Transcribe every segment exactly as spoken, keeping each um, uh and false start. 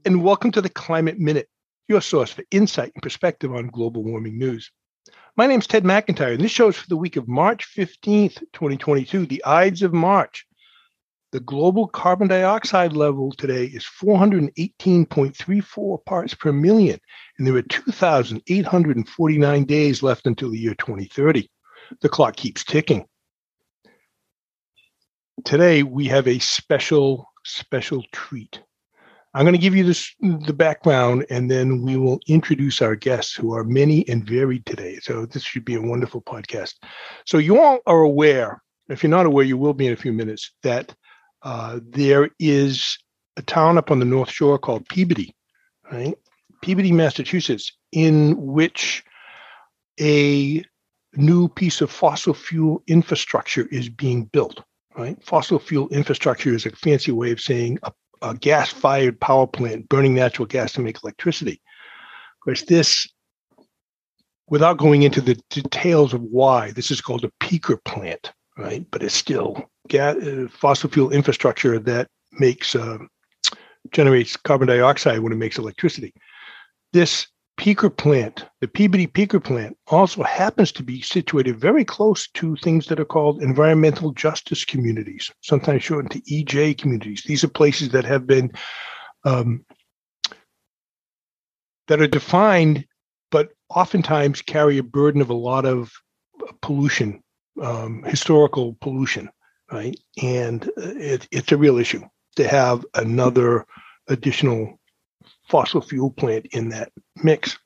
and welcome to the Climate Minute, your source for insight and perspective on global warming news. My name's Ted McIntyre, and this show's for the week of March fifteenth, twenty twenty-two, the Ides of March. The global carbon dioxide level today is four hundred eighteen point three four parts per million, and there are two thousand eight hundred forty-nine days left until the year twenty thirty. The clock keeps ticking. Today, we have a special, special treat. I'm going to give you this, the background, and then we will introduce our guests, who are many and varied today. So this should be a wonderful podcast. So you all are aware, if you're not aware, you will be in a few minutes, that uh, there is a town up on the North Shore called Peabody, right? Peabody, Massachusetts, in which a new piece of fossil fuel infrastructure is being built, right? Fossil fuel infrastructure is a fancy way of saying a a gas-fired power plant burning natural gas to make electricity. Of course, this, without going into the details of why, this is called a peaker plant, right? But it's still gas, uh, fossil fuel infrastructure that makes uh, generates carbon dioxide when it makes electricity. This peaker plant, the Peabody peaker plant, also happens to be situated very close to things that are called environmental justice communities, sometimes shortened to E J communities. These are places that have been, um, that are defined, but oftentimes carry a burden of a lot of pollution, um, historical pollution, right? And it, it's a real issue to have another additional fossil fuel plant in that mix.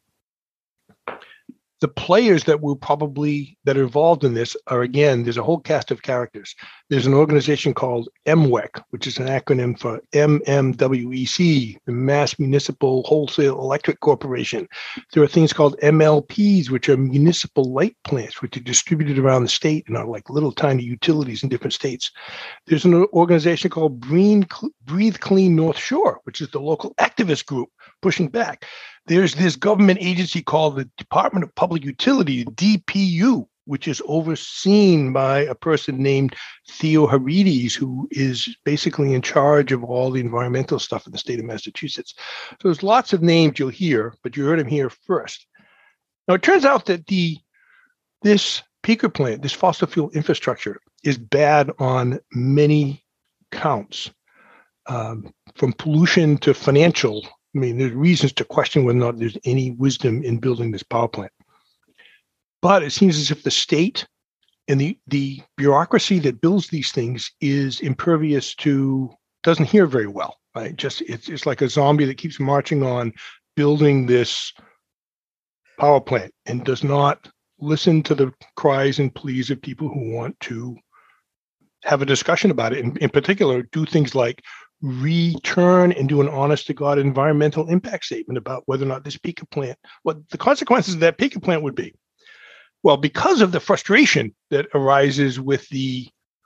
The players that will probably that are involved in this are, again, there's a whole cast of characters. There's an organization called M W E C, which is an acronym for M M W E C, the Mass Municipal Wholesale Electric Corporation. There are things called M L Ps, which are municipal light plants, which are distributed around the state and are like little tiny utilities in different states. There's an organization called Breathe Clean North Shore, which is the local activist group pushing back. There's this government agency called the Department of Public Utility, D P U, which is overseen by a person named Theo Harides, who is basically in charge of all the environmental stuff in the state of Massachusetts. So there's lots of names you'll hear, but you heard him here first. Now, it turns out that the this peaker plant, this fossil fuel infrastructure, is bad on many counts, um, from pollution to financial. I mean, there's reasons to question whether or not there's any wisdom in building this power plant. But it seems as if the state and the, the bureaucracy that builds these things is impervious to, doesn't hear very well, right? Just it's, it's like a zombie that keeps marching on building this power plant and does not listen to the cries and pleas of people who want to have a discussion about it. And in particular, do things like return and do an honest-to-God environmental impact statement about whether or not this peaker plant, what the consequences of that peaker plant would be. Well, because of the frustration that arises with the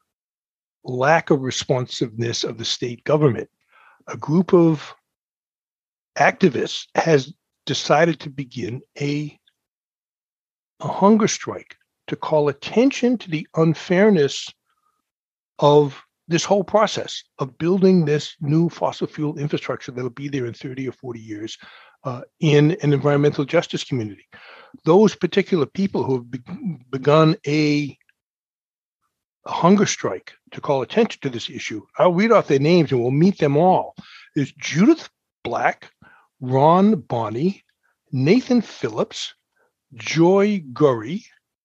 lack of responsiveness of the state government, a group of activists has decided to begin a, a hunger strike to call attention to the unfairness of this whole process of building this new fossil fuel infrastructure that'll be there in thirty or forty years uh, in an environmental justice community. Those particular people who have be- begun a, a hunger strike to call attention to this issue, I'll read off their names and we'll meet them all. There's Judith Black, Ron Bonney, Nathan Phillips, Joy Gurry.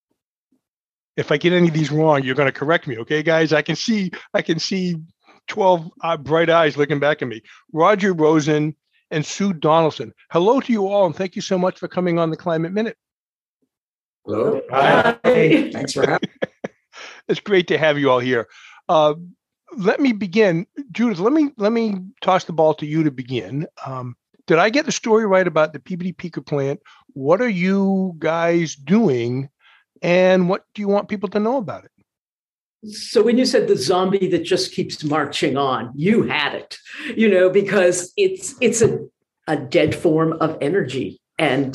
If I get any of these wrong, you're going to correct me, okay, guys? I can see, I can see twelve uh, bright eyes looking back at me. Roger Rosen and Sue Donaldson. Hello to you all, and thank you so much for coming on the Climate Minute. Hello. Hi. Hey, thanks for having me. It's great to have you all here. Uh, let me begin, Judith. Let me let me toss the ball to you to begin. Um, did I get the story right about the Peabody peaker plant? What are you guys doing? And what do you want people to know about it? So when you said the zombie that just keeps marching on, you had it, you know, because it's it's a, a dead form of energy. And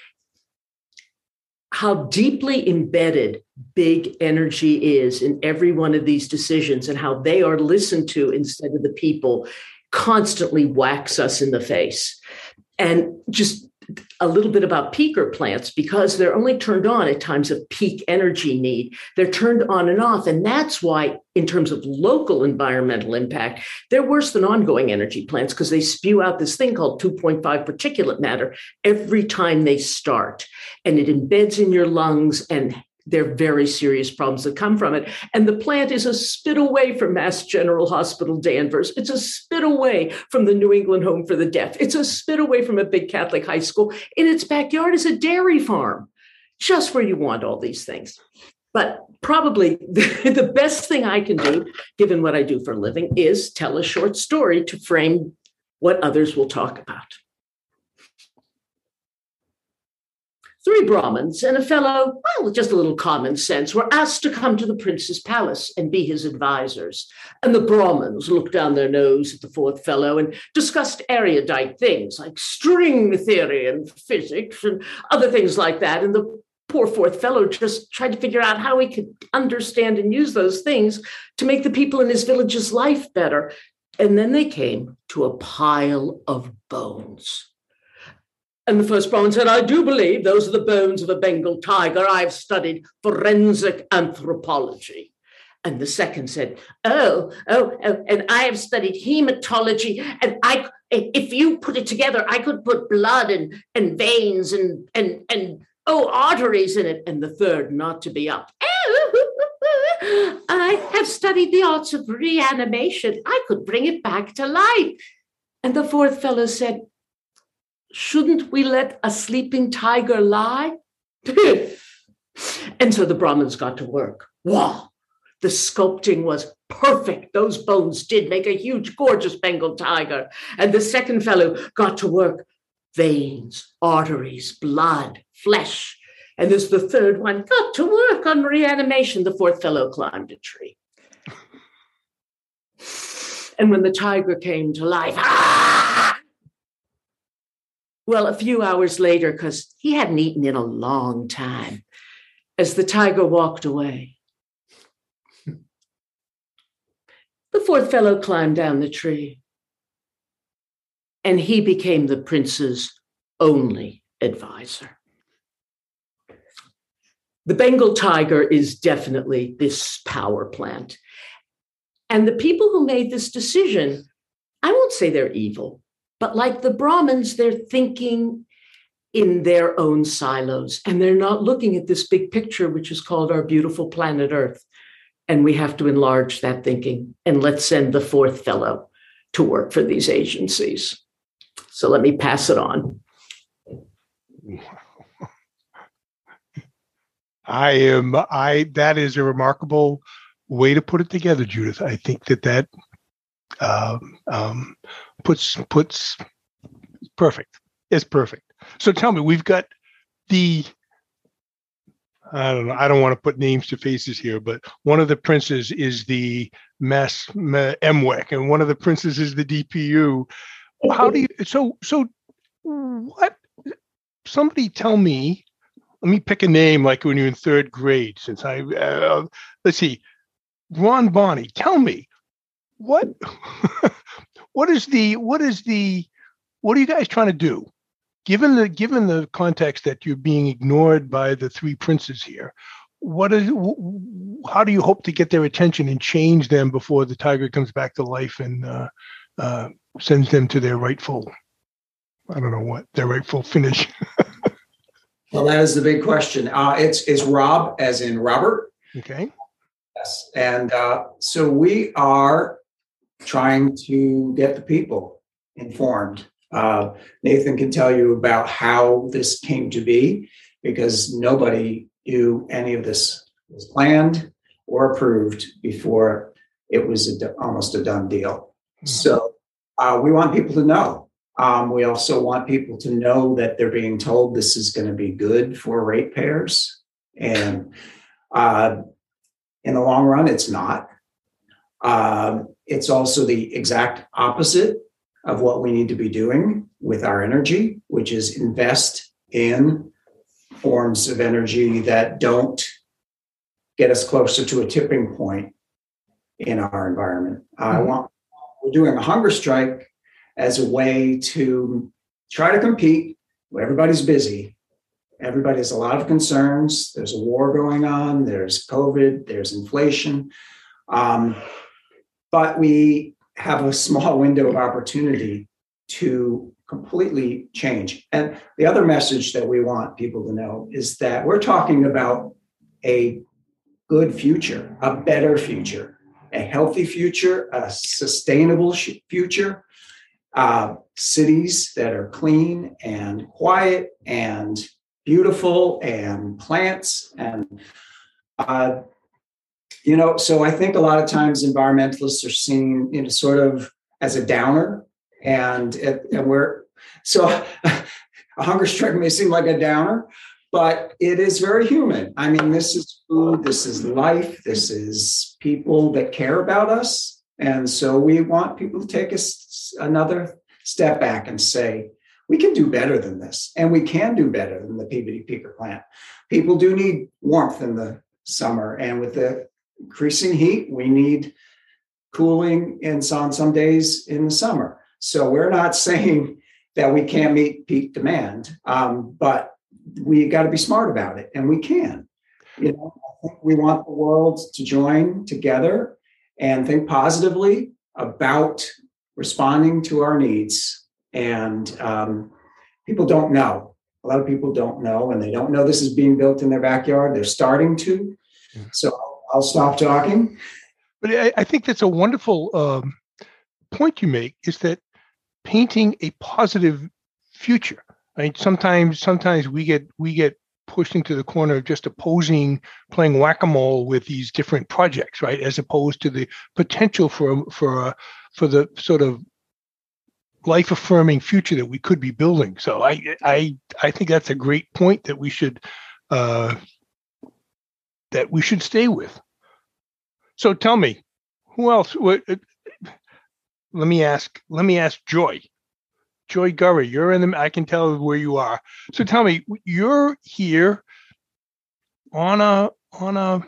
how deeply embedded big energy is in every one of these decisions and how they are listened to instead of the people constantly whacks us in the face. And just a little bit about peaker plants, because they're only turned on at times of peak energy need. They're turned on and off. And that's why, in terms of local environmental impact, they're worse than ongoing energy plants, because they spew out this thing called two point five particulate matter every time they start. And it embeds in your lungs, and there are very serious problems that come from it. And the plant is a spit away from Mass General Hospital Danvers. It's a spit away from the New England Home for the Deaf. It's a spit away from a big Catholic high school. In its backyard is a dairy farm, just where you want all these things. But probably the, the best thing I can do, given what I do for a living, is tell a short story to frame what others will talk about. Three Brahmins and a fellow, well, with just a little common sense, were asked to come to the prince's palace and be his advisors. And the Brahmins looked down their nose at the fourth fellow and discussed erudite things like string theory and physics and other things like that. And the poor fourth fellow just tried to figure out how he could understand and use those things to make the people in his village's life better. And then they came to a pile of bones. And the first Brahmin said, I do believe those are the bones of a Bengal tiger. I've studied forensic anthropology. And the second said, oh, oh, oh, and I have studied hematology. And I, if you put it together, I could put blood and, and veins and, and, and, oh, arteries in it. And the third, not to be up. Oh, I have studied the arts of reanimation. I could bring it back to life. And the fourth fellow said, shouldn't we let a sleeping tiger lie? And so the Brahmins got to work. Wow, the sculpting was perfect. Those bones did make a huge, gorgeous Bengal tiger. And the second fellow got to work. Veins, arteries, blood, flesh. And as the third one got to work on reanimation, the fourth fellow climbed a tree. And when the tiger came to life, ah! Well, a few hours later, because he hadn't eaten in a long time, as the tiger walked away, the fourth fellow climbed down the tree, and he became the prince's only advisor. The Bengal tiger is definitely this power plant. And the people who made this decision, I won't say they're evil, but like the Brahmins, they're thinking in their own silos, and they're not looking at this big picture, which is called our beautiful planet Earth. And we have to enlarge that thinking, and let's send the fourth fellow to work for these agencies. So let me pass it on. I am, I, that is a remarkable way to put it together, Judith. I think that that um, um, puts, puts perfect. It's perfect. So tell me, we've got the, I don't know, I don't want to put names to faces here, but one of the princes is the Mass M W E C, and one of the princes is the D P U. How do you, so, so what, somebody tell me, let me pick a name like when you're in third grade, since I, uh, let's see, Ron Bonnie, tell me, what, what is the, what is the, what are you guys trying to do? Given the, given the context that you're being ignored by the three princes here, what is, how do you hope to get their attention and change them before the tiger comes back to life and uh, uh, sends them to their rightful, I don't know what, their rightful finish? Well, that is the big question. Uh, it's, it's Rob, as in Robert. Okay. Yes. And uh, so we are trying to get the people informed. Uh, Nathan can tell you about how this came to be, because nobody knew any of this was planned or approved before it was a, almost a done deal. Mm-hmm. So uh, we want people to know. Um, we also want people to know that they're being told this is going to be good for ratepayers. And uh, in the long run, it's not. Uh, it's also the exact opposite of what we need to be doing with our energy, which is invest in forms of energy that don't get us closer to a tipping point in our environment. Mm-hmm. I want we're doing a hunger strike as a way to try to compete. Everybody's busy. Everybody has a lot of concerns. There's a war going on. There's COVID. There's inflation. Um, but we have a small window of opportunity to completely change. And the other message that we want people to know is that we're talking about a good future, a better future, a healthy future, a sustainable future, uh, cities that are clean and quiet and beautiful, and plants. And, uh, you know, so I think a lot of times environmentalists are seen, you know, sort of as a downer. And, and we're, so a hunger strike may seem like a downer, but it is very human. I mean, this is food, this is life, this is people that care about us. And so we want people to take us another step back and say, we can do better than this, and we can do better than the Peabody Peaker plant. People do need warmth in the summer, and with the increasing heat, we need cooling in some, some days in the summer. So we're not saying that we can't meet peak demand, um, but we got to be smart about it, and we can. You know, I think we want the world to join together and think positively about responding to our needs. And um, people don't know. A lot of people don't know, and they don't know this is being built in their backyard. They're starting to. Yeah. So I'll stop talking. But I, I think that's a wonderful um, point you make, is that painting a positive future. I mean, sometimes sometimes we get we get pushed into the corner of just opposing, playing whack-a-mole with these different projects, right? As opposed to the potential for for uh, for the sort of life-affirming future that we could be building. So I I I think that's a great point that we should uh, that we should stay with. So tell me, who else? What, uh, let me ask. Let me ask Joy. Joy Gurry, you're in the. I can tell where you are. So tell me, you're here on a on a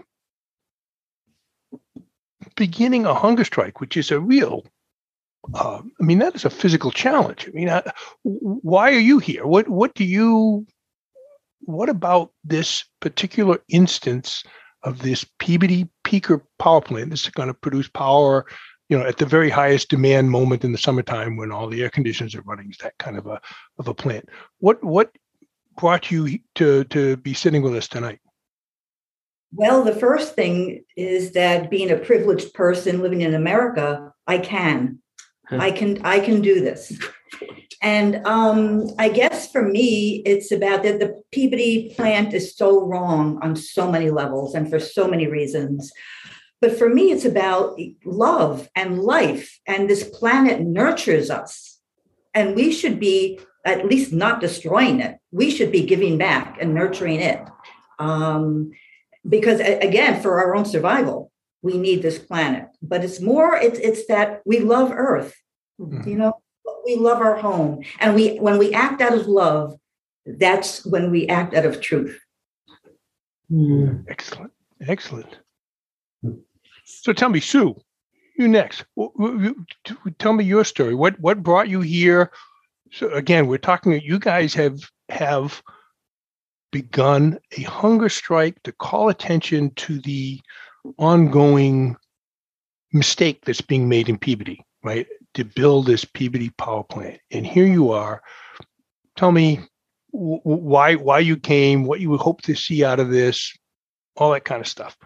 beginning a hunger strike, which is a real. Uh, I mean, that is a physical challenge. I mean, uh, why are you here? What what do you? What about this particular instance of this Peabody Peaker power plant? This is going to produce power, you know, at the very highest demand moment in the summertime when all the air conditioners are running. Is that kind of a of a plant? What what brought you to to be sitting with us tonight? Well, the first thing is that being a privileged person living in America, I can. I can I can do this. And um, I guess for me, it's about that the Peabody plant is so wrong on so many levels and for so many reasons. But for me, it's about love and life. And this planet nurtures us. And we should be at least not destroying it. We should be giving back and nurturing it. Um, because, again, for our own survival, we need this planet. But it's more, it's it's that we love Earth. Mm-hmm. You know, we love our home. And we when we act out of love, that's when we act out of truth. Mm. Excellent. Excellent. So tell me, Sue, you next. Tell me your story. What what brought you here? So again, we're talking, you guys have have begun a hunger strike to call attention to the ongoing mistake that's being made in Peabody, right? To build this Peabody power plant. And here you are. Tell me w- why why you came, what you would hope to see out of this, all that kind of stuff.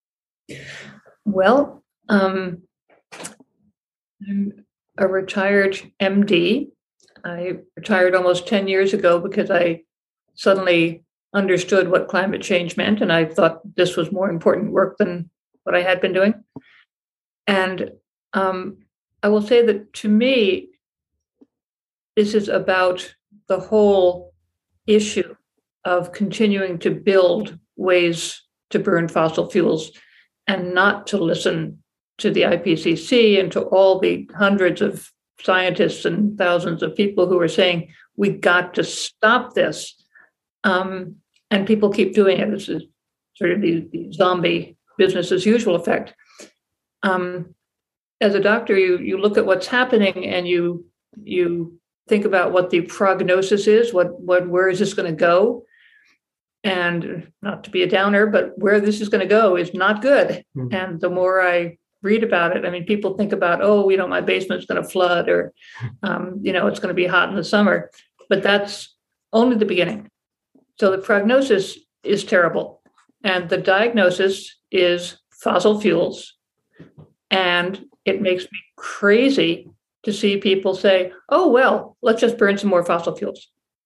Well, um, I'm a retired M D. I retired almost ten years ago because I suddenly understood what climate change meant, and I thought this was more important work than what I had been doing. And um, I will say that to me, this is about the whole issue of continuing to build ways to burn fossil fuels and not to listen to the I P C C and to all the hundreds of scientists and thousands of people who are saying, we got to stop this. Um, and people keep doing it. This is sort of the, the zombie business as usual effect. Um, as a doctor, you you look at what's happening and you you think about what the prognosis is, what what where is this going to go? And not to be a downer, but where this is going to go is not good. Mm-hmm. And the more I read about it, I mean, people think about, oh, you know, my basement's going to flood, or, um, you know, it's going to be hot in the summer. But that's only the beginning. So the prognosis is terrible. And the diagnosis is fossil fuels. And it makes me crazy to see people say, oh, well, let's just burn some more fossil fuels.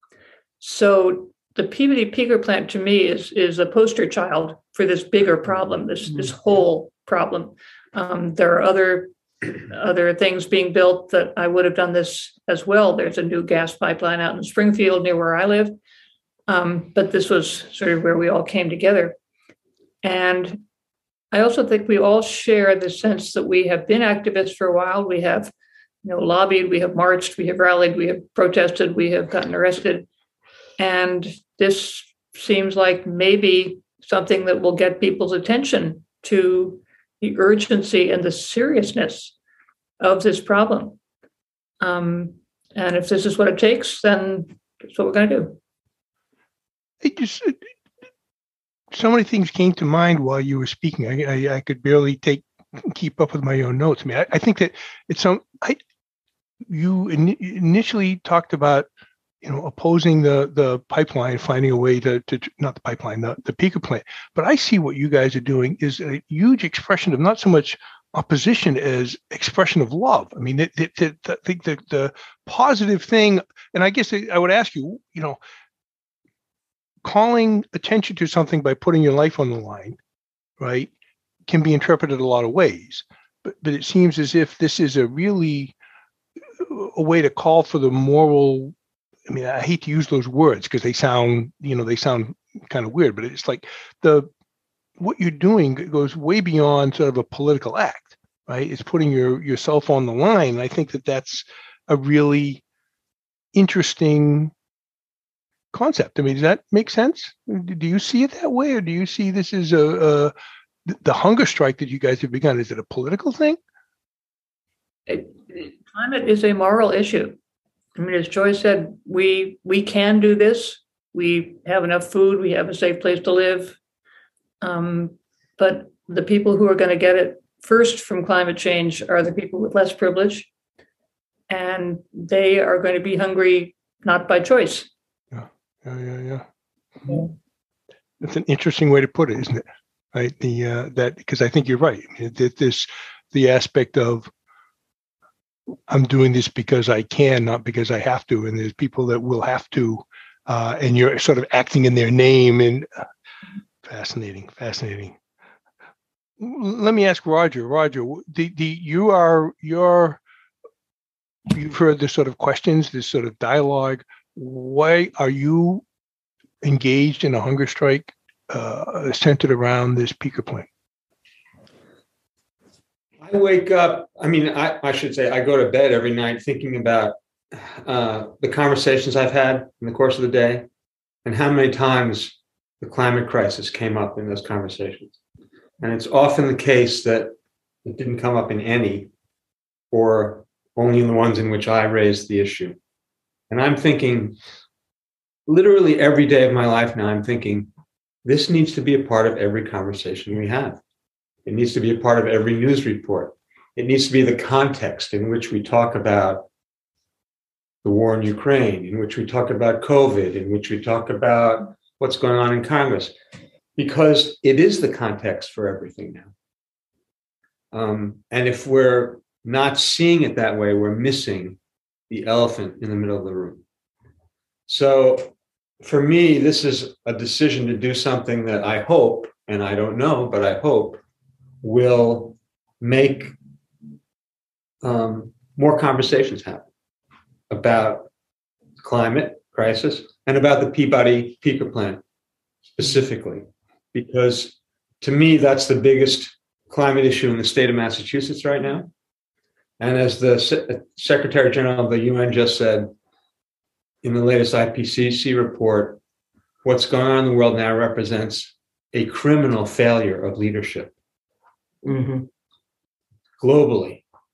So the Peabody Peaker plant, to me, is, is a poster child for this bigger problem, this, this whole problem. Um, there are other, other things being built that I would have done this as well. There's a new gas pipeline out in Springfield near where I live. Um, but this was sort of where we all came together. And I also think we all share the sense that we have been activists for a while. We have, you know, lobbied, we have marched, we have rallied, we have protested, we have gotten arrested. And this seems like maybe something that will get people's attention to the urgency and the seriousness of this problem. Um, and if this is what it takes, then that's what we're going to do. It just, so many things came to mind while you were speaking. I, I, I could barely take keep up with my own notes. I mean, I, I think that it's some. I you in, initially talked about, you know, opposing the the pipeline, finding a way to to not the pipeline, the the peaker plant. But I see what you guys are doing is a huge expression of not so much opposition as expression of love. I mean, I think the, the the positive thing, and I guess I would ask you, you know, calling attention to something by putting your life on the line, right, can be interpreted a lot of ways. But but it seems as if this is a really a way to call for the moral. I mean, I hate to use those words because they sound, you know, they sound kind of weird, but it's like the, what you're doing goes way beyond sort of a political act, right? It's putting your yourself on the line. I think that that's a really interesting concept. I mean, does that make sense? Do you see it that way? Or do you see this as a, a the hunger strike that you guys have begun? Is it a political thing? It, climate is a moral issue. I mean, as Joy said, we we can do this. We have enough food. We have a safe place to live. Um, but the people who are going to get it first from climate change are the people with less privilege. And they are going to be hungry, not by choice. Yeah, yeah, yeah, yeah. yeah. That's an interesting way to put it, isn't it? Right? The uh, that because I think you're right. I mean, this the aspect of I'm doing this because I can, not because I have to. And there's people that will have to, uh, and you're sort of acting in their name. And uh, fascinating, fascinating. Let me ask Roger. Roger, the, the you are you're you've heard this sort of questions, this sort of dialogue. Why are you engaged in a hunger strike uh, centered around this peaker plant? I wake up, I mean, I, I should say I go to bed every night thinking about uh, the conversations I've had in the course of the day and how many times the climate crisis came up in those conversations. And it's often the case that it didn't come up in any, or only in the ones in which I raised the issue. And I'm thinking, literally every day of my life now, I'm thinking, this needs to be a part of every conversation we have. It needs to be a part of every news report. It needs to be the context in which we talk about the war in Ukraine, in which we talk about COVID, in which we talk about what's going on in Congress, because it is the context for everything now. Um, and if we're not seeing it that way, we're missing the elephant in the middle of the room. So for me, this is a decision to do something that I hope, and I don't know, but I hope, will make um, more conversations happen about climate crisis and about the Peabody Peaker plant specifically, because to me, that's the biggest climate issue in the state of Massachusetts right now. And as the Se- Secretary General of the U N just said in the latest I P C C report, what's going on in the world now represents a criminal failure of leadership. Mm-hmm. Globally.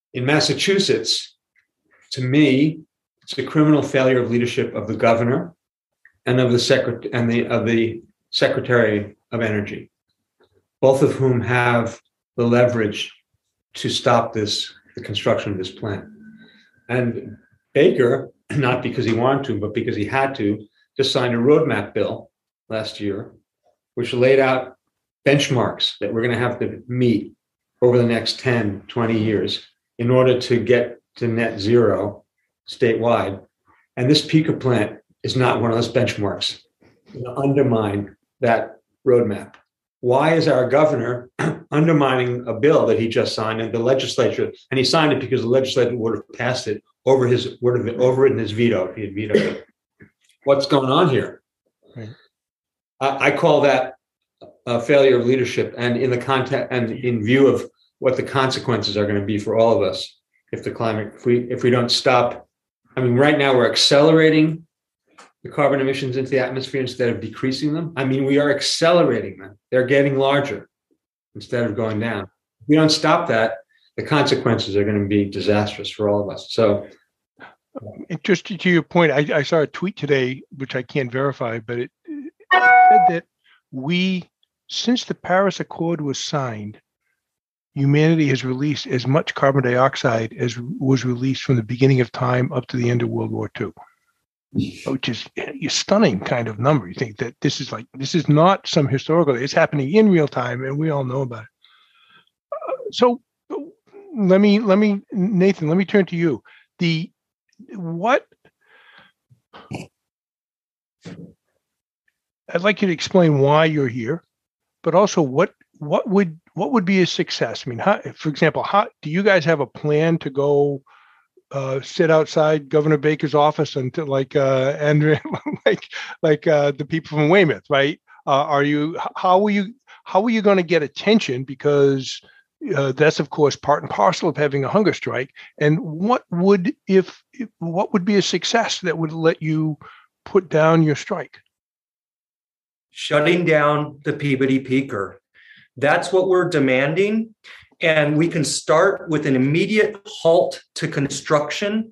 In Massachusetts, to me, it's a criminal failure of leadership of the governor and of the secret and the of the Secretary of Energy, both of whom have the leverage to stop this, the construction of this plant. And Baker, not because he wanted to, but because he had to, just signed a roadmap bill last year, which laid out benchmarks that we're going to have to meet over the next ten, twenty years in order to get to net zero statewide. And this peaker plant is not one of those benchmarks. It's going to undermine that roadmap. Why is our governor undermining a bill that he just signed and the legislature, and he signed it because the legislature would have passed it over his would have over it in his veto if he had vetoed it. What's going on here? Right. I, I call that a failure of leadership, and in the context and in view of what the consequences are going to be for all of us if the climate if we if we don't stop. I mean, right now we're accelerating the carbon emissions into the atmosphere instead of decreasing them. I mean, we are accelerating them. They're getting larger instead of going down. If we don't stop that, the consequences are going to be disastrous for all of us. So, um, just to your point, I, I saw a tweet today, which I can't verify, but it, it said that we, since the Paris Accord was signed, humanity has released as much carbon dioxide as was released from the beginning of time up to the end of World War Two. Which is a stunning kind of number. You think that this is like, this is not some historical, it's happening in real time and we all know about it. Uh, so let me, let me, Nathan, let me turn to you. The, what, I'd like you to explain why you're here, but also what, what would, what would be a success? I mean, how, for example, how do you guys have a plan to go Uh, sit outside Governor Baker's office until, like uh, Andrea, like like uh, the people from Weymouth, right? Uh, are you? How are you? How are you going to get attention? Because uh, that's, of course, part and parcel of having a hunger strike. And what would if, if what would be a success that would let you put down your strike? Shutting down the Peabody Peaker. That's what we're demanding. And we can start with an immediate halt to construction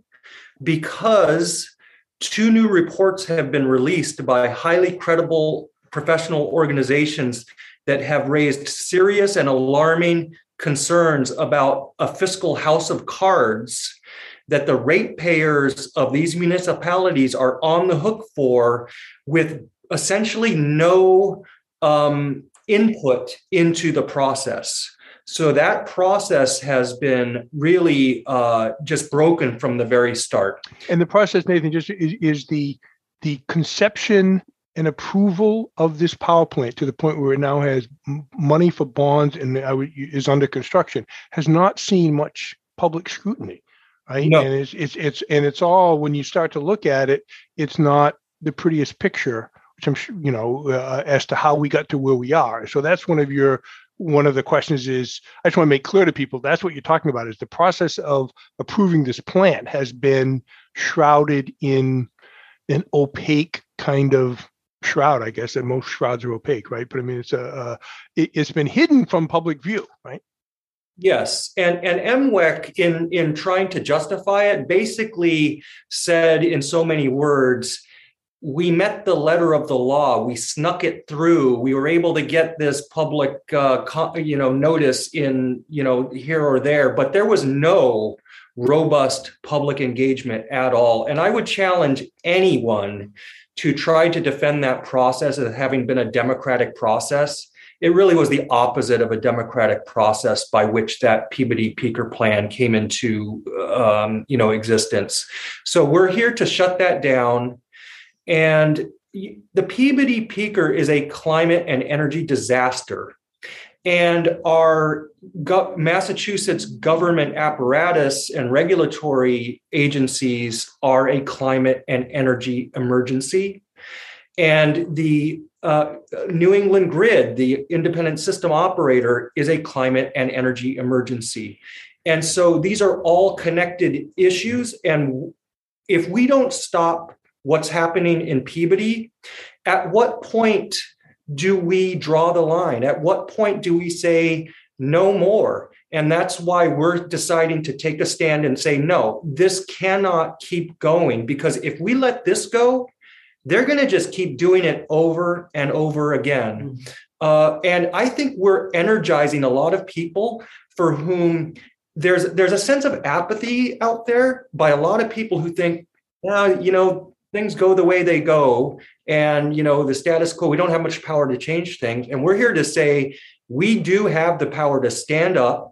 because two new reports have been released by highly credible professional organizations that have raised serious and alarming concerns about a fiscal house of cards that the ratepayers of these municipalities are on the hook for, with essentially no um, input into the process. So that process has been really uh, just broken from the very start. And the process, Nathan, just is, is the the conception and approval of this power plant to the point where it now has money for bonds and is under construction has not seen much public scrutiny, right? No. And it's it's it's and it's all, when you start to look at it, it's not the prettiest picture, which I'm sure, you know, uh, as to how we got to where we are. So that's one of your. One of the questions is, I just want to make clear to people, that's what you're talking about, is the process of approving this plant has been shrouded in an opaque kind of shroud, I guess, and most shrouds are opaque, right? But I mean, it's a, uh, it, it's been hidden from public view, right? Yes, and and M W E C, in, in trying to justify it, basically said in so many words, we met the letter of the law. We snuck it through. We were able to get this public, uh, co- you know, notice in, you know, here or there, but there was no robust public engagement at all. And I would challenge anyone to try to defend that process as having been a democratic process. It really was the opposite of a democratic process by which that Peabody Peaker plan came into, um, you know, existence. So we're here to shut that down. And the Peabody Peaker is a climate and energy disaster. And our go- Massachusetts government apparatus and regulatory agencies are a climate and energy emergency. And the uh, New England Grid, the independent system operator, is a climate and energy emergency. And so these are all connected issues. And if we don't stop what's happening in Peabody, at what point do we draw the line? At what point do we say no more? And that's why we're deciding to take a stand and say, no, this cannot keep going, because if we let this go, they're going to just keep doing it over and over again. Mm-hmm. Uh, and I think we're energizing a lot of people for whom there's there's a sense of apathy out there by a lot of people who think, well, you know, things go the way they go, and you know, the status quo, we don't have much power to change things. And we're here to say we do have the power to stand up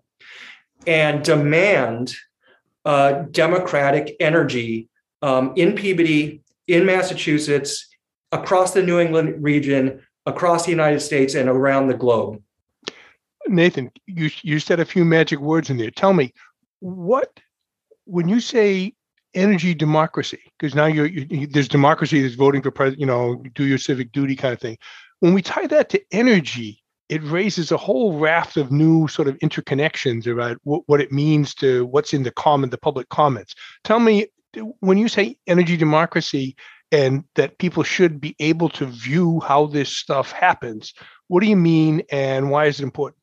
and demand uh, democratic energy um, in Peabody, in Massachusetts, across the New England region, across the United States, and around the globe. Nathan, you you said a few magic words in there. Tell me, what, when you say energy democracy, because now you're, you, there's democracy, there's voting for president, you know, do your civic duty kind of thing. When we tie that to energy, it raises a whole raft of new sort of interconnections about what, what it means to what's in the common, the public comments. Tell me, when you say energy democracy and that people should be able to view how this stuff happens, what do you mean and why is it important?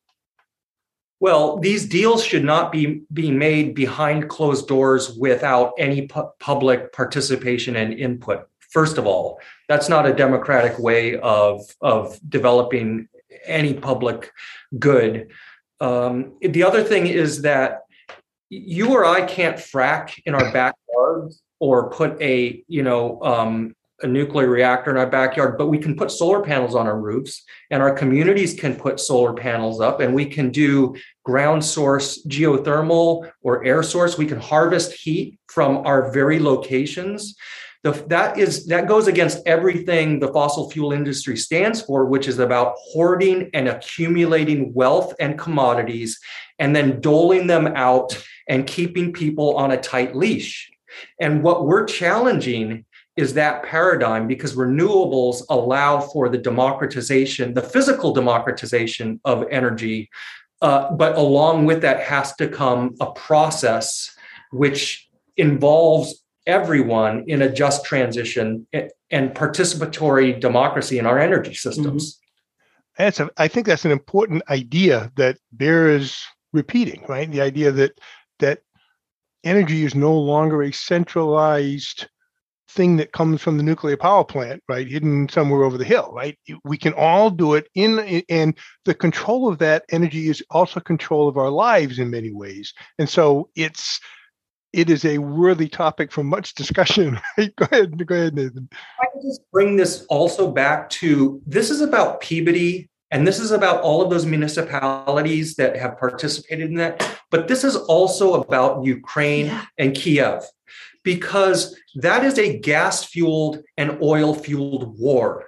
Well, these deals should not be being made behind closed doors without any pu- public participation and input. First of all, that's not a democratic way of, of developing any public good. Um, the other thing is that you or I can't frack in our backyard or put a, you know, um, a nuclear reactor in our backyard, but we can put solar panels on our roofs, and our communities can put solar panels up, and we can do ground source geothermal or air source. We can harvest heat from our very locations. The, that is that goes against everything the fossil fuel industry stands for, which is about hoarding and accumulating wealth and commodities and then doling them out and keeping people on a tight leash. And what we're challenging is that paradigm, because renewables allow for the democratization, the physical democratization of energy. Uh, but along with that has to come a process which involves everyone in a just transition and participatory democracy in our energy systems. Mm-hmm. That's a, I think that's an important idea that bears repeating, right? The idea that that energy is no longer a centralized thing that comes from the nuclear power plant, right, hidden somewhere over the hill, right? We can all do it in, and the control of that energy is also control of our lives in many ways. And so it's, it is a worthy topic for much discussion. Right? Go ahead, go ahead, Nathan. I can just bring this also back to, this is about Peabody, and this is about all of those municipalities that have participated in that. But this is also about Ukraine yeah. and Kiev, because that is a gas-fueled and oil-fueled war.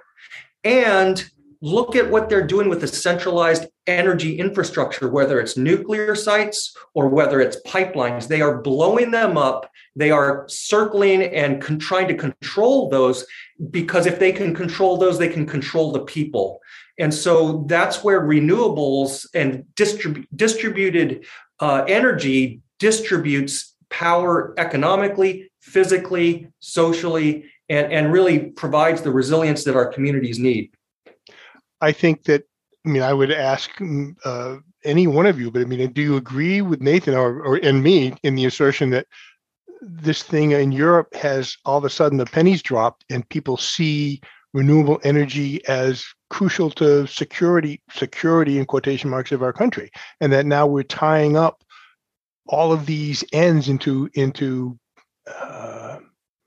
And look at what they're doing with the centralized energy infrastructure, whether it's nuclear sites or whether it's pipelines. They are blowing them up. They are circling and con- trying to control those, because if they can control those, they can control the people. And so that's where renewables and distrib- distributed uh, energy distributes power economically, physically, socially, and, and really provides the resilience that our communities need. I think that, I mean, I would ask uh, any one of you, but I mean, do you agree with Nathan or, or and me in the assertion that this thing in Europe has all of a sudden the pennies dropped and people see renewable energy as crucial to security, security in quotation marks of our country, and that now we're tying up all of these ends into into uh,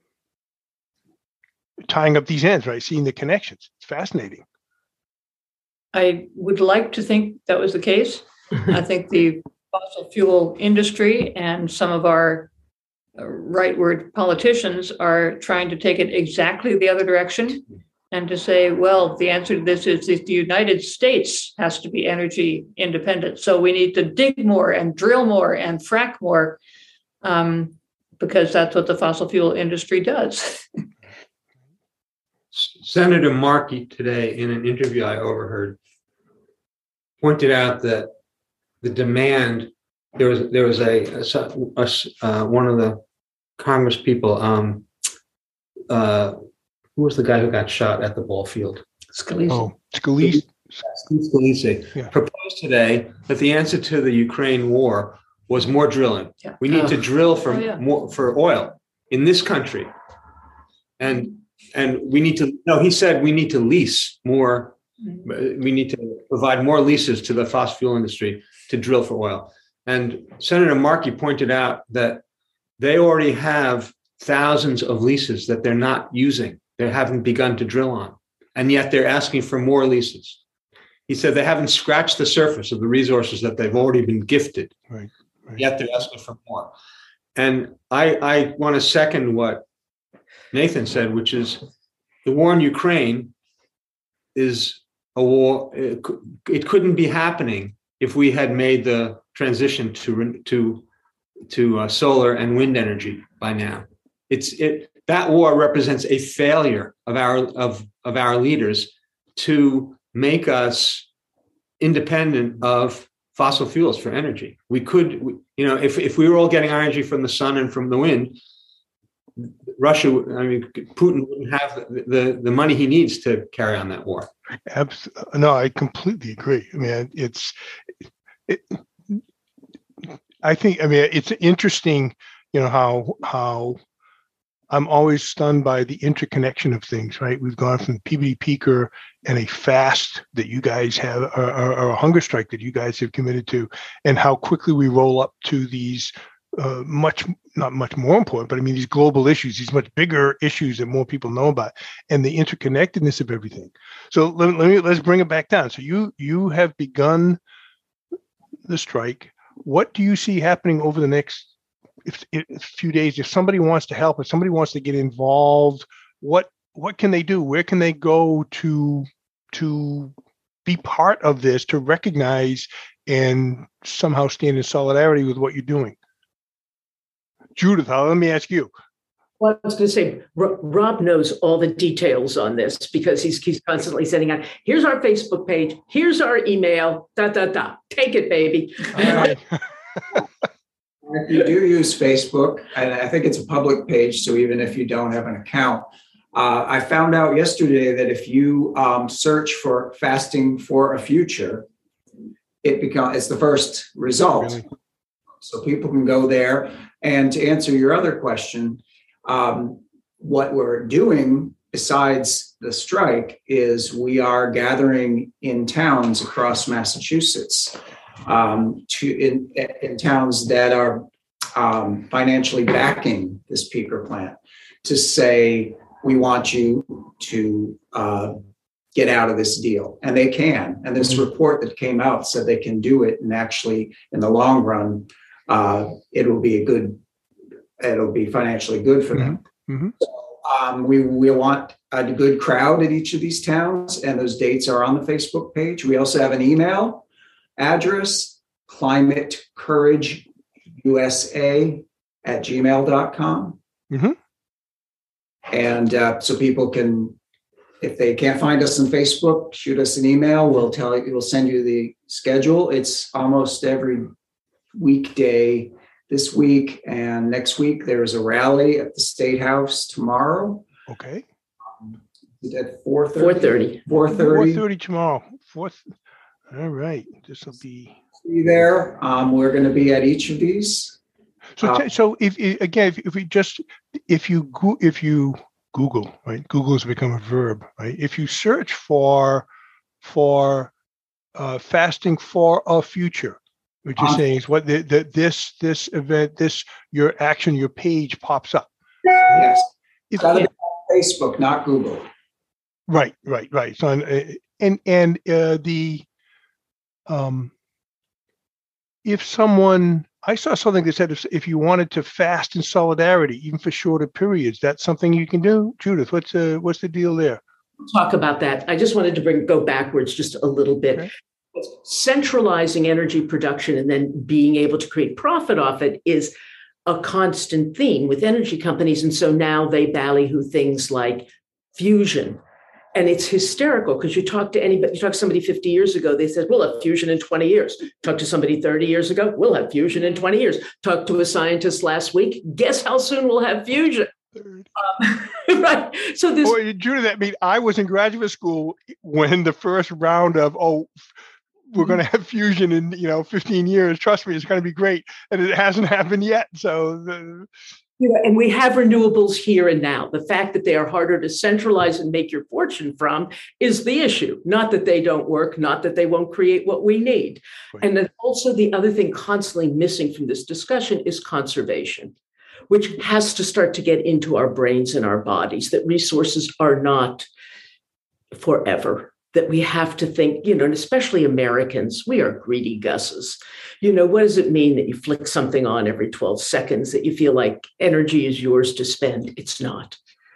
tying up these ends, right? Seeing the connections. It's fascinating. I would like to think that was the case. I think the fossil fuel industry and some of our rightward politicians are trying to take it exactly the other direction and to say, well, the answer to this is that the United States has to be energy independent. So we need to dig more and drill more and frack more, um, because that's what the fossil fuel industry does. Senator Markey today, in an interview I overheard, pointed out that the demand, there was there was a, a, a uh, one of the Congress people, um, uh, who was the guy who got shot at the ball field? Scalise. Oh, Scalise. Scalise Yeah. proposed today that the answer to the Ukraine war was more drilling. Yeah. We need Oh. to drill for Oh, yeah. more for oil in this country, and and we need to. No, he said we need to lease more. We need to provide more leases to the fossil fuel industry to drill for oil. And Senator Markey pointed out that they already have thousands of leases that they're not using. They haven't begun to drill on, and yet they're asking for more leases. He said they haven't scratched the surface of the resources that they've already been gifted. Right. Right. Yet they're asking for more. And I, I want to second what Nathan said, which is the war in Ukraine is a war. It, it couldn't be happening if we had made the transition to to to uh, solar and wind energy by now. It's it that war represents a failure of our of of our leaders to make us independent of fossil fuels for energy. We could, you know, if, if we were all getting our energy from the sun and from the wind, Russia, I mean, Putin wouldn't have the, the, the money he needs to carry on that war. Abs- no, I completely agree. I mean, it's, it, I think, I mean, it's interesting, you know, how, how I'm always stunned by the interconnection of things, right? We've gone from P B Peaker and a fast that you guys have, or, or, or a hunger strike that you guys have committed to, and how quickly we roll up to these uh, much, not much more important, but I mean, these global issues, these much bigger issues that more people know about, and the interconnectedness of everything. So let, let me, let's bring it back down. So you, you have begun the strike. What do you see happening over the next If, if a few days? If somebody wants to help, if somebody wants to get involved, what what can they do? Where can they go to to be part of this, to recognize and somehow stand in solidarity with what you're doing? Judith, let me ask you. Well, I was going to say, Rob knows all the details on this because he's he's constantly sending out, here's our Facebook page, here's our email, da, da, da. Take it, baby. If you do use Facebook, and I think it's a public page, so even if you don't have an account, uh, I found out yesterday that if you um, search for fasting for a future, it becomes it's the first result. Really? So people can go there. And to answer your other question, um, what we're doing besides the strike is we are gathering in towns across Massachusetts. Um, to in, in towns that are um, financially backing this peaker plant to say, we want you to uh, get out of this deal. And they can. And this mm-hmm. report that came out said they can do it. And actually, in the long run, uh, it will be a good, it'll be financially good for them. Mm-hmm. So, um, we, we want a good crowd at each of these towns. And those dates are on the Facebook page. We also have an email address, climate courage U S A at gmail dot com. Mm-hmm. And uh, so people can, if they can't find us on Facebook, shoot us an email. We'll tell you, we'll send you the schedule. It's almost every weekday this week. And next week, there's a rally at the State House tomorrow. Okay. Um, at four thirty? four thirty. four thirty. four thirty tomorrow. Fourth. All right. This will be be there. Um, we're going to be at each of these. So, uh, so if, if again, if, if we just if you go, if you Google, right? Google has become a verb, right? If you search for for uh, fasting for a future, what you're um, saying is what the, the, this this event, this your action, your page pops up. Right? Yes, it's got to be on Facebook, not Google. Right, right, right. So and and uh, the um, if someone, I saw something that said if, if you wanted to fast in solidarity, even for shorter periods, that's something you can do. Judith, what's uh, what's the deal there? Talk about that. I just wanted to bring go backwards just a little bit. Okay. Centralizing energy production and then being able to create profit off it is a constant theme with energy companies. And so now they ballyhoo things like fusion. And it's hysterical because you talk to anybody, you talk to somebody fifty years ago, they said, we'll have fusion in twenty years. Talk to somebody thirty years ago, we'll have fusion in twenty years. Talk to a scientist last week, guess how soon we'll have fusion? Um, right. So this. Boy, Judith, I mean, I was in graduate school when the first round of, oh, we're going to have fusion in, you know, fifteen years. Trust me, it's going to be great. And it hasn't happened yet. So, the, you know, and we have renewables here and now. The fact that they are harder to centralize and make your fortune from is the issue. Not that they don't work, not that they won't create what we need. Right. And then also the other thing constantly missing from this discussion is conservation, which has to start to get into our brains and our bodies, that resources are not forever, that we have to think, you know, and especially Americans, we are greedy gusses. You know, what does it mean that you flick something on every twelve seconds, that you feel like energy is yours to spend? It's not.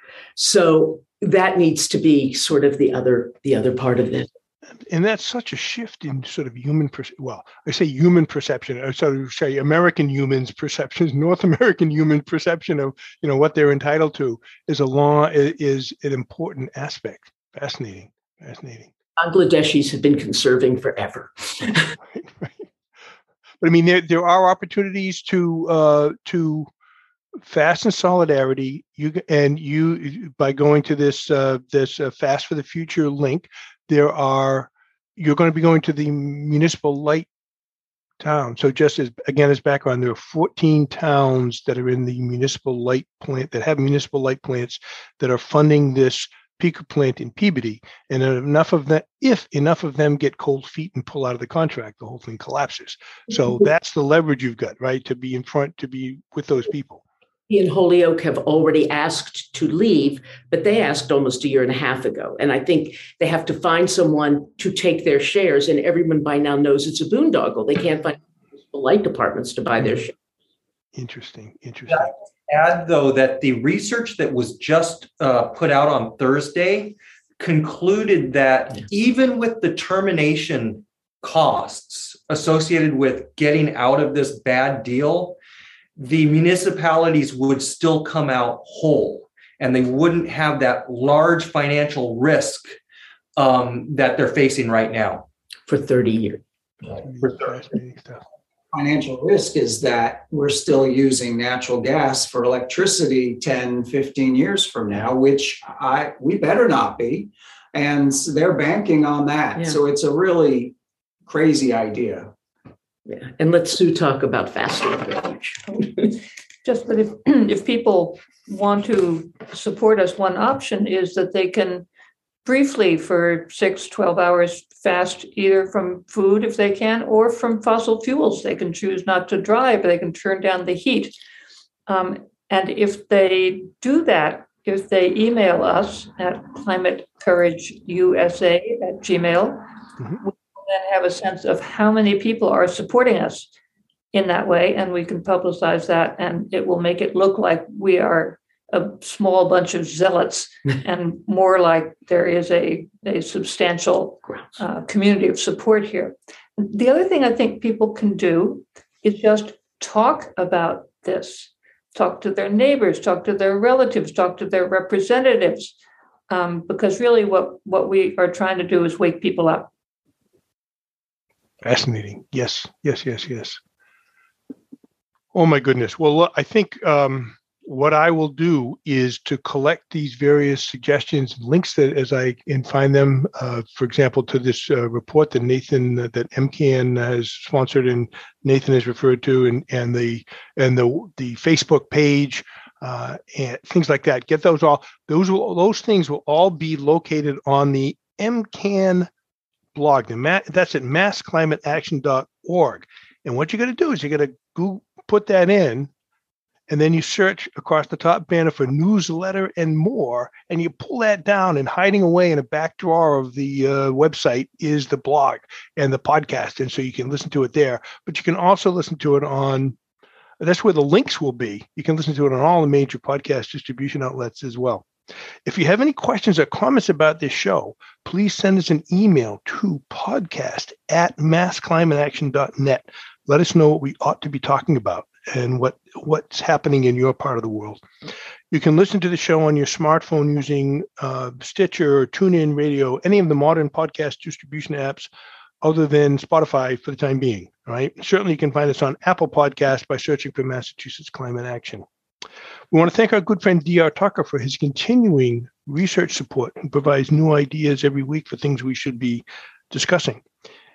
So that needs to be sort of the other, the other part of this. And that's such a shift in sort of human, perce- well, I say human perception, or so say American humans' perceptions, North American human perception of, you know, what they're entitled to is a law, is an important aspect. Fascinating, fascinating. Bangladeshis have been conserving forever. Right, right. But I mean, there there are opportunities to uh, to fast in solidarity. You and you by going to this uh, this uh, Fast for the Future link. There are, you're going to be going to the municipal light town. So just as, again, as background, there are fourteen towns that are in the municipal light plant, that have municipal light plants that are funding this peaker plant in Peabody. And enough of that, if enough of them get cold feet and pull out of the contract, the whole thing collapses. So that's the leverage you've got, right? To be in front, to be with those people. He and Holyoke have already asked to leave, but they asked almost a year and a half ago. And I think they have to find someone to take their shares. And everyone by now knows it's a boondoggle. They can't find light departments to buy their shares. Interesting. Interesting. Add, though, that the research that was just uh, put out on Thursday concluded that yes. even with the termination costs associated with getting out of this bad deal, the municipalities would still come out whole, and they wouldn't have that large financial risk um, that they're facing right now. For thirty years. For thirty. Financial risk is that we're still using natural gas for electricity ten, fifteen years from now, which I we better not be. And they're banking on that. Yeah. So it's a really crazy idea. Yeah, and let Sue talk about fasting for the future. Just that if, if people want to support us, one option is that they can briefly for six, twelve hours fast either from food if they can, or from fossil fuels. They can choose not to drive, they can turn down the heat. Um, and if they do that, if they email us at climatecourageusa at gmail, mm-hmm. we then have a sense of how many people are supporting us in that way, and we can publicize that, and it will make it look like we are a small bunch of zealots and more like there is a, a substantial uh, community of support here. The other thing I think people can do is just talk about this, talk to their neighbors, talk to their relatives, talk to their representatives, um, because really what, what we are trying to do is wake people up. Fascinating. Yes, yes, yes, yes. Oh, my goodness. Well, I think um, what I will do is to collect these various suggestions, links that as I and find them, uh, for example, to this uh, report that Nathan, uh, that M C A N has sponsored and Nathan has referred to, and, and the and the the Facebook page, uh, and things like that. Get those all. Those will those things will all be located on the M C A N blog. The that's at mass climate action dot org. And what you're going to do is you're going to go put that in, and then you search across the top banner for newsletter and more, and you pull that down, and hiding away in a back drawer of the uh, website is the blog and the podcast. And so you can listen to it there, but you can also listen to it on, that's where the links will be. You can listen to it on all the major podcast distribution outlets as well. If you have any questions or comments about this show, please send us an email to podcast at mass climate action dot net. Let us know what we ought to be talking about and what, what's happening in your part of the world. You can listen to the show on your smartphone using uh, Stitcher, TuneIn Radio, any of the modern podcast distribution apps other than Spotify for the time being. All right. Certainly you can find us on Apple Podcasts by searching for Massachusetts Climate Action. We want to thank our good friend D R Tucker for his continuing research support and provides new ideas every week for things we should be discussing.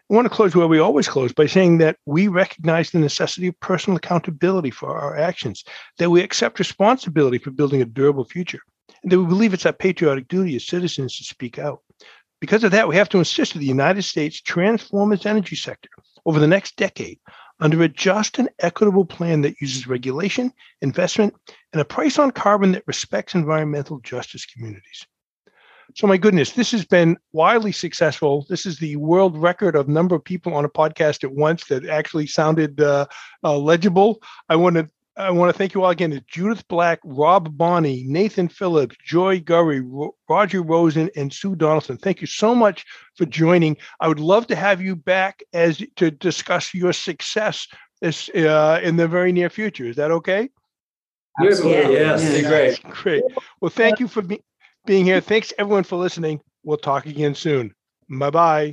I want to close where we always close by saying that we recognize the necessity of personal accountability for our actions, that we accept responsibility for building a durable future, and that we believe it's our patriotic duty as citizens to speak out. Because of that, we have to insist that the United States transform its energy sector over the next decade under a just and equitable plan that uses regulation, investment, and a price on carbon that respects environmental justice communities. So my goodness, this has been wildly successful. This is the world record of number of people on a podcast at once that actually sounded uh, uh, legible. I want to I want to thank you all again. It's Judith Black, Rob Bonney, Nathan Phillips, Joy Gurry, Ro- Roger Rosen, and Sue Donaldson. Thank you so much for joining. I would love to have you back as to discuss your success this, uh, in the very near future. Is that okay? Absolutely. Yes, Yes. it'd be great. Great. Well, thank you for be- being here. Thanks everyone for listening. We'll talk again soon. Bye-bye.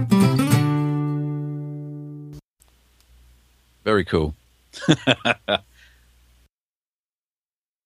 Very cool.